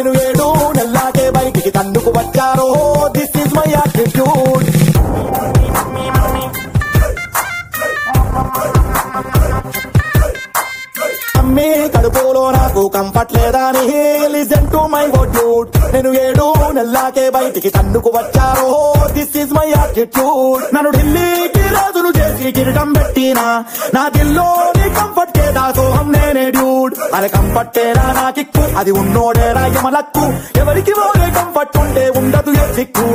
నేను 7 నెల్లాకే బయటికి తన్నుకు వచ్చారో this is my attitude. Mummy కడుపులో నాకు కంఫర్ట్ లేదని లిజన్ టు మై వర్డ్. నేను 7 నెల్లాకే బయటికి తన్నుకు వచ్చారో దిస్ ఇస్ మై యాటిట్యూడ్. నన్ను ఢిల్లీకి రాజులు చేసి కిరీటం పెట్టినా నా దిల్లోని కంఫర్ట్ కే దాసోహం నేనే డ్యూడ్. అరే కంఫర్టేరా నా కిక్కు, అది ఉన్నోడేరా యమలక్కు. ఎవరికి ఓరే కంఫర్ట్ ఉంటే ఉండదు ఏ సిక్కు.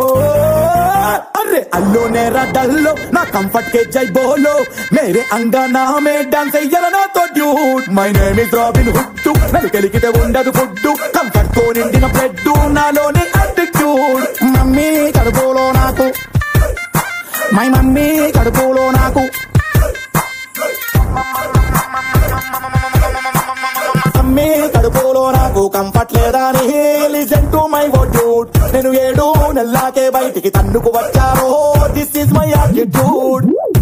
अरे अल्लो नेरा डल्लो ना कंफर्ट के जय बोलो मेरे अंगना में डांस अయ్యరనా तो dude. My name is robin Hood. నన్ను కలికితే ఉండదు ఫుడ్, కంఫర్ట్ తో నిండిన బ్రెడ్ నాలోని యాటిట్యూడ్. మమ్మీ కడుపులో నాకు, మై మమ్మీ కడుపులో నాకు, మమ్మీ కడుపులో నాకు కంఫర్ట్ లేదని లిజన్ టు మై వర్డ్. నేను 7 నెల్లాకే బయటికి తన్నుకు వచ్చారో this is my attitude.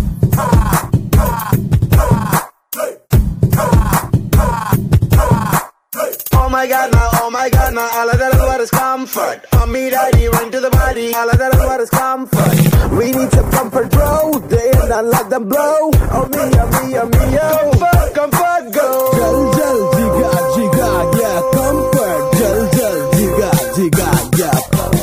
Oh my God, now all of that is what is comfort. Mommy, daddy, run to the body, all of that is what is comfort. We need some comfort, bro, they and not let them blow. Oh me, comfort, comfort, go. Jal, jal, jiga, jiga, yeah, comfort. Jal, jal, jiga, jiga, yeah.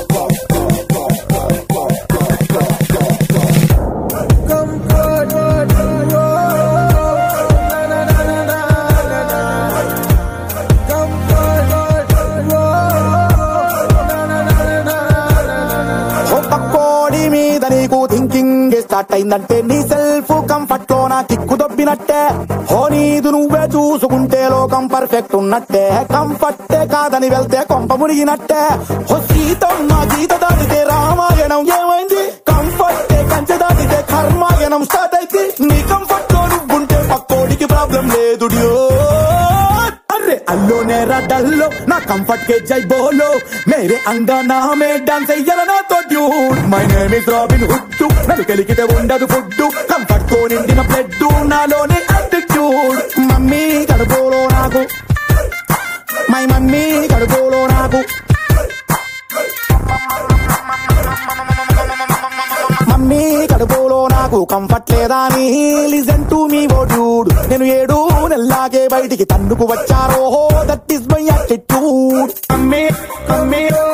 Thinking start అయిందంటే నీ self comfort లో నా kick దొబ్బినట్టే. హో నీదు నువ్వే చూసుకుంటే లోకం perfect ఉన్నట్టే. కంఫర్టే కాదని వెళ్తే కొంప మునిగినట్టే. హో సీతం నా గీత దాటితే రామాయణం ఏమైంది. కంఫర్టే కంచె దాటితే కర్మాయణం స్టార్ట్ అయితే. నీ కంఫర్ట్ లో నువ్వుంటే పక్కోడికి ప్రాబ్లం లేదు డ్యూడ్. अरे अल्लो नेरा डल्लो ना कंफर्ट के जय बोलो मेरे अंगना में डांस अయ్యరనా तो dude. My name is robin Hood. నన్ను కలికితే ఉండదు ఫుడ్, కంఫర్ట్ తో నిండిన బ్రెడ్ నాలోని యాటిట్యూడ్. మమ్మీ కడుపులో నాకు, మై మమ్మీ కడుపులో నాకు, మమ్మీ కడుపులో నాకు కంఫర్ట్ లేదని లిజన్ టు మీ వర్డ్. నేను 7 నెల్లాకే బయటికి తన్నుకు వచ్చారో that is my attitude. Mummy